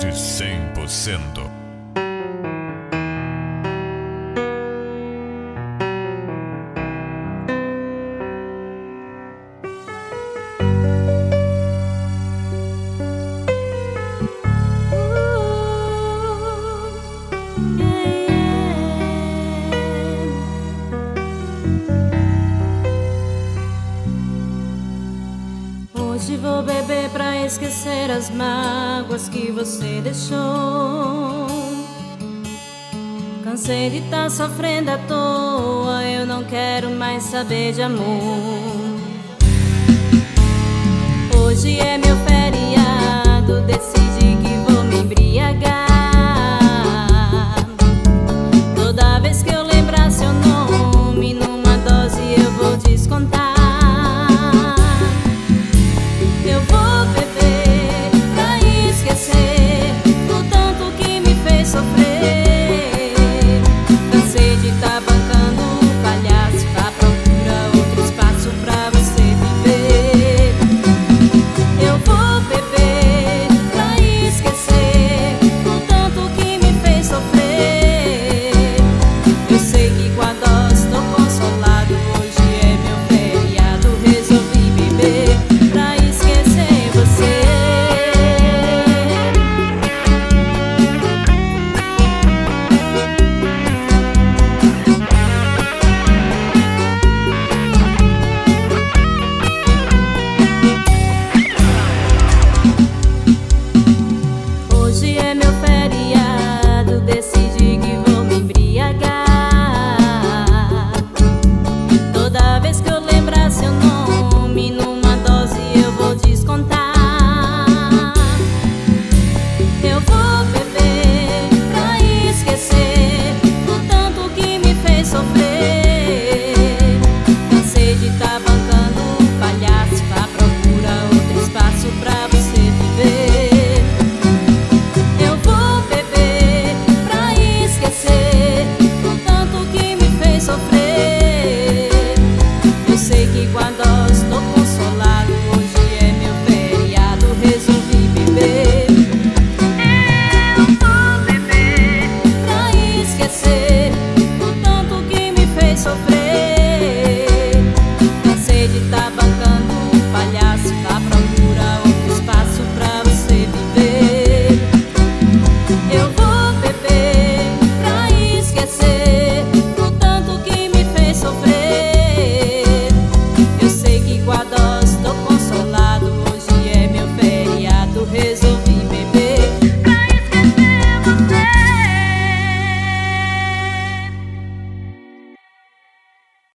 de 100%. Hoje vou beber pra esquecer as mágoas que você deixou. Cansei de tá sofrendo à toa, eu não quero mais saber de amor. Hoje é meu feriado, decidi que vou me embriagar. Toda vez que eu lembrar seu nome, numa dose eu vou descontar. Eu sei que quando